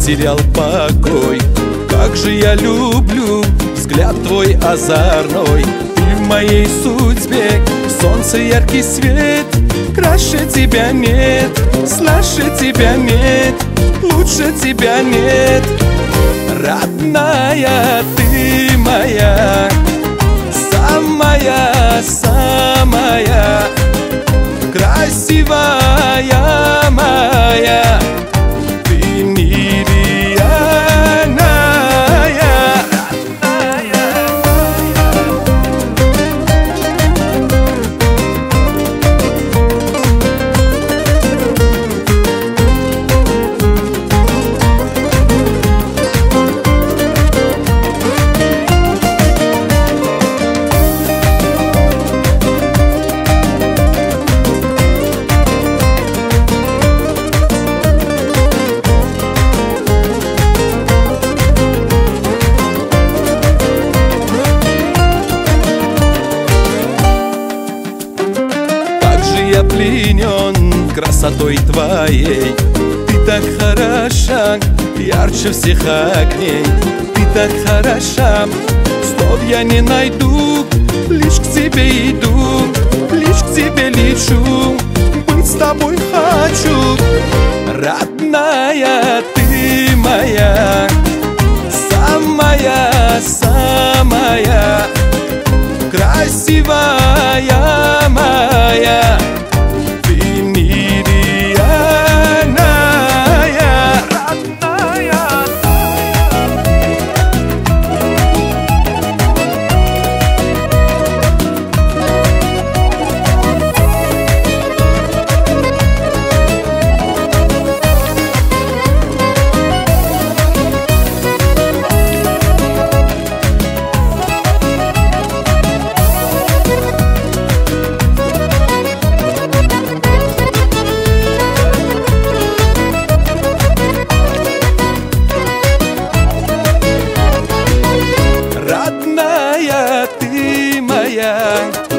потерял покой. Как же я люблю взгляд твой озорной. Ты в моей судьбе солнце, яркий свет. Краше тебя нет, слаще тебя нет, лучше тебя нет. Родная, ты моя, самая-самая, красивая моя, ты нереальная. Я пленен красотой твоей. Ты так хороша, ярче всех огней. Ты так хороша, слов я не найду. Лишь к тебе иду, лишь к тебе лечу. Быть с тобой хочу. Родная, ты моя, самая-самая, красивая моя, ты нереальная, родная. Родная, ты моя,